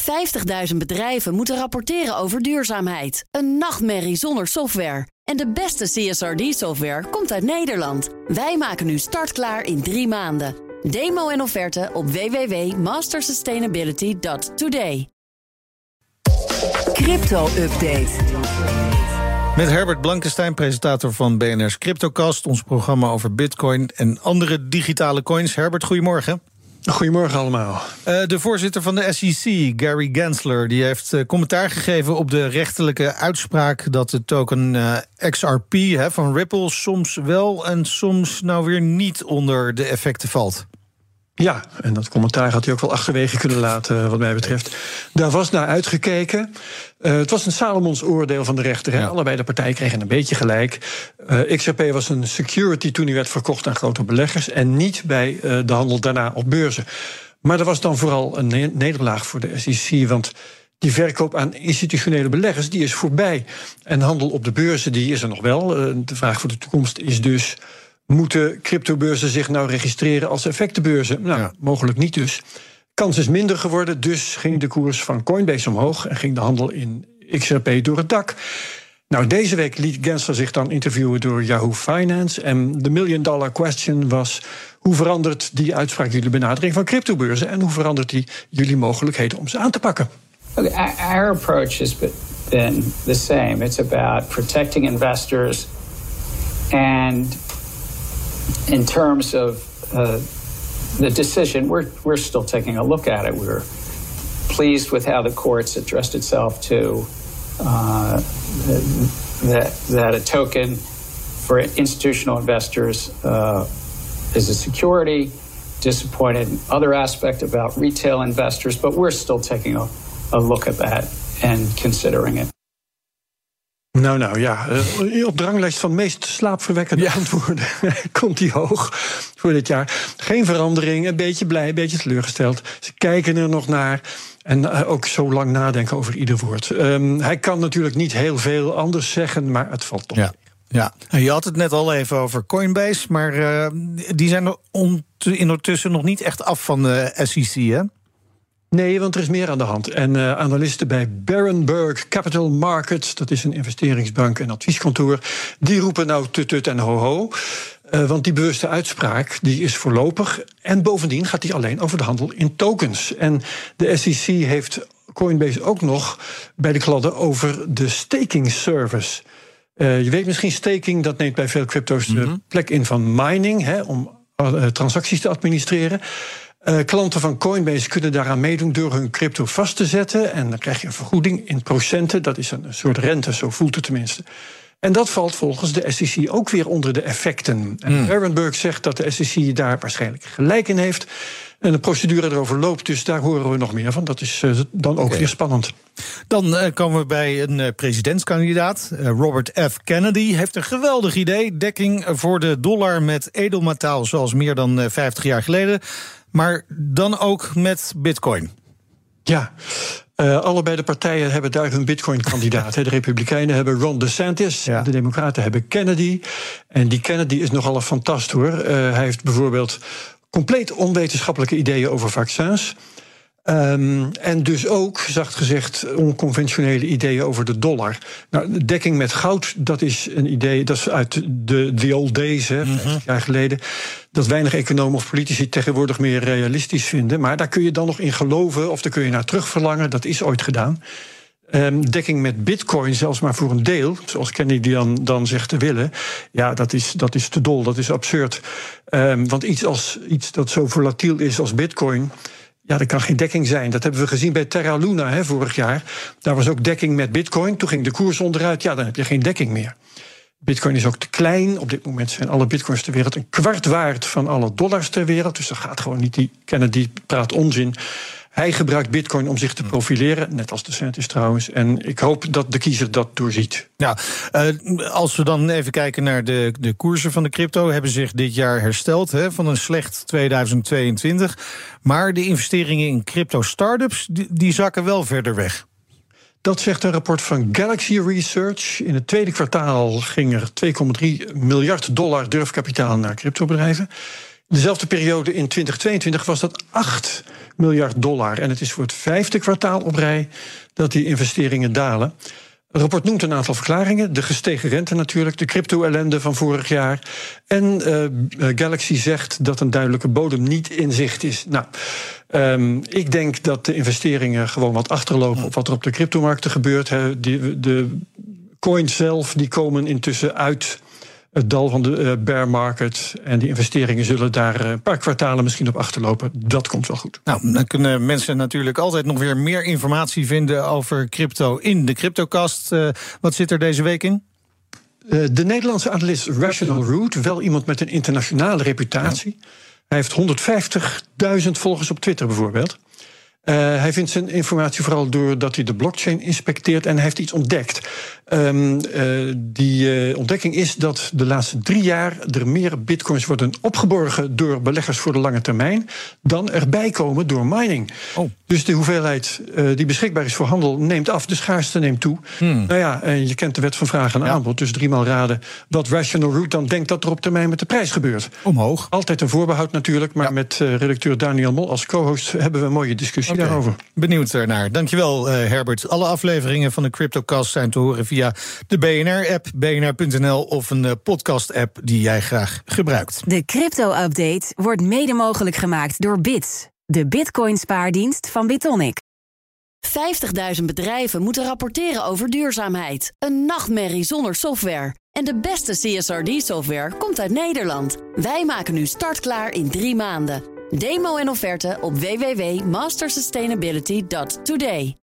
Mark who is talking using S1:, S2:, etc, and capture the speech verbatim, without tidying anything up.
S1: honderdvijftigduizend bedrijven moeten rapporteren over duurzaamheid. Een nachtmerrie zonder software. En de beste C S R D-software komt uit Nederland. Wij maken nu startklaar in drie maanden. Demo en offerte op w w w punt master sustainability punt today.
S2: Crypto-update.
S3: Met Herbert Blankenstein, presentator van B N R's CryptoCast, ons programma over bitcoin en andere digitale coins. Herbert, goedemorgen.
S4: Goedemorgen allemaal.
S3: Uh, de voorzitter van de S E C, Gary Gensler, die heeft uh, commentaar gegeven op de rechterlijke uitspraak dat de token uh, X R P hè, van Ripple soms wel en soms nou weer niet onder de effecten valt.
S4: Ja, en dat commentaar had hij ook wel achterwege kunnen laten, wat mij betreft. Daar was naar uitgekeken. Uh, het was een Salomons oordeel van de rechter. Hè? Ja. Allebei de partijen kregen een beetje gelijk. Uh, X R P was een security toen die werd verkocht aan grote beleggers en niet bij uh, de handel daarna op beurzen. Maar er was dan vooral een ne- nederlaag voor de S E C, want die verkoop aan institutionele beleggers die is voorbij. En handel op de beurzen die is er nog wel. Uh, de vraag voor de toekomst is dus: moeten cryptobeurzen zich nou registreren als effectenbeurzen? Nou, ja. Mogelijk niet dus. Kans is minder geworden, dus ging de koers van Coinbase omhoog en ging de handel in X R P door het dak. Nou, deze week liet Gensler zich dan interviewen door Yahoo Finance. En de million dollar question was: hoe verandert die uitspraak jullie benadering van cryptobeurzen en hoe verandert die jullie mogelijkheden om ze aan te pakken?
S5: Okay, our approach has been the same. It's about protecting investors, and in terms of uh, the decision, we're we're still taking a look at it. We're pleased with how the courts addressed itself to uh, that that a token for institutional investors uh, is a security. Disappointed in other aspect about retail investors, but we're still taking a, a look at that and considering it.
S4: Nou, nou ja, op de ranglijst van meest slaapverwekkende ja. antwoorden komt hij hoog voor dit jaar. Geen verandering, een beetje blij, een beetje teleurgesteld. Ze kijken er nog naar en ook zo lang nadenken over ieder woord. Um, hij kan natuurlijk niet heel veel anders zeggen, maar het valt toch.
S3: Ja. Ja, je had het net al even over Coinbase, maar uh, die zijn er ondertussen nog niet echt af van de S E C, hè?
S4: Nee, want er is meer aan de hand. En uh, analisten bij Berenberg Capital Markets, dat is een investeringsbank en advieskantoor, die roepen nou tut tut en ho ho. Uh, want die bewuste uitspraak die is voorlopig. En bovendien gaat die alleen over de handel in tokens. En de S E C heeft Coinbase ook nog bij de kladden over de staking service. Uh, je weet misschien, staking, dat neemt bij veel crypto's de mm-hmm. plek in van mining, hè, om uh, transacties te administreren. Uh, klanten van Coinbase kunnen daaraan meedoen door hun crypto vast te zetten. En dan krijg je een vergoeding in procenten. Dat is een soort rente, zo voelt het tenminste. En dat valt volgens de S E C ook weer onder de effecten. En mm. Berenberg zegt dat de S E C daar waarschijnlijk gelijk in heeft. En de procedure erover loopt, dus daar horen we nog meer van. Dat is uh, dan ook okay. weer spannend.
S3: Dan uh, komen we bij een uh, presidentskandidaat. Uh, Robert F. Kennedy heeft een geweldig idee. Dekking voor de dollar met edelmetaal zoals meer dan uh, vijftig jaar geleden. Maar dan ook met bitcoin.
S4: Ja, uh, allebei de partijen hebben daar hun bitcoin-kandidaat. De Republikeinen hebben Ron DeSantis, ja. De Democraten hebben Kennedy. En die Kennedy is nogal een fantast, hoor. Uh, hij heeft bijvoorbeeld compleet onwetenschappelijke ideeën over vaccins. Um, en dus ook, zacht gezegd, onconventionele ideeën over de dollar. Nou, dekking met goud, dat is een idee, dat is uit de the old days, hè, mm-hmm. vijftig jaar geleden, dat weinig economen of politici tegenwoordig meer realistisch vinden. Maar daar kun je dan nog in geloven, of daar kun je naar terugverlangen. Dat is ooit gedaan. Um, dekking met bitcoin, zelfs maar voor een deel, zoals Kennedy dan, dan zegt te willen, ja, dat is, dat is te dol, dat is absurd. Um, want iets, als, iets dat zo volatiel is als bitcoin, ja, er kan geen dekking zijn. Dat hebben we gezien bij Terra Luna, hè, vorig jaar. Daar was ook dekking met bitcoin. Toen ging de koers onderuit. Ja, dan heb je geen dekking meer. Bitcoin is ook te klein. Op dit moment zijn alle bitcoins ter wereld een kwart waard van alle dollars ter wereld. Dus dat gaat gewoon niet. Die Kennedy praat onzin. Hij gebruikt bitcoin om zich te profileren, net als DeSantis trouwens. En ik hoop dat de kiezer dat doorziet.
S3: Ja, uh, als we dan even kijken naar de, de koersen van de crypto, hebben zich dit jaar hersteld, hè, van een slecht tweeduizend tweeëntwintig. Maar de investeringen in crypto-startups, die, die zakken wel verder weg.
S4: Dat zegt een rapport van Galaxy Research. In het tweede kwartaal ging er twee komma drie miljard dollar durfkapitaal naar cryptobedrijven. Dezelfde periode in twintig tweeëntwintig was dat acht miljard dollar. En het is voor het vijfde kwartaal op rij dat die investeringen dalen. Het rapport noemt een aantal verklaringen. De gestegen rente natuurlijk, de crypto-ellende van vorig jaar. En uh, Galaxy zegt dat een duidelijke bodem niet in zicht is. Nou, um, ik denk dat de investeringen gewoon wat achterlopen op wat er op de cryptomarkten gebeurt. He, de, de coins zelf die komen intussen uit het dal van de uh, bear market. En die investeringen zullen daar een paar kwartalen misschien op achterlopen. Dat komt wel goed.
S3: Nou, dan kunnen mensen natuurlijk altijd nog weer meer informatie vinden over crypto in de CryptoCast. Uh, wat zit er deze week in?
S4: Uh, de Nederlandse analist Rational Root, wel iemand met een internationale reputatie. Ja. Hij heeft honderdvijftigduizend volgers op Twitter bijvoorbeeld. Uh, hij vindt zijn informatie vooral doordat hij de blockchain inspecteert en hij heeft iets ontdekt. Um, uh, die uh, ontdekking is dat de laatste drie jaar er meer bitcoins worden opgeborgen door beleggers voor de lange termijn dan erbij komen door mining. Oh. Dus de hoeveelheid uh, die beschikbaar is voor handel neemt af, de schaarste neemt toe. Hmm. Nou ja, en je kent de wet van vraag en aanbod, ja. Dus driemaal raden wat Rational Root dan denkt dat er op termijn met de prijs gebeurt.
S3: Omhoog.
S4: Altijd een voorbehoud natuurlijk, maar ja. met uh, redacteur Daniel Mol als co-host hebben we een mooie discussie. Okay. Daarover.
S3: Benieuwd ernaar. Dankjewel, uh, Herbert. Alle afleveringen van de CryptoCast zijn te horen via de B N R-app, b n r punt n l of een uh, podcast-app die jij graag gebruikt.
S2: De crypto-update wordt mede mogelijk gemaakt door Bits, de Bitcoin-spaardienst van Bitonic.
S1: vijftigduizend bedrijven moeten rapporteren over duurzaamheid. Een nachtmerrie zonder software. En de beste C S R D-software komt uit Nederland. Wij maken nu startklaar in drie maanden. Demo en offerte op w w w punt master sustainability punt today.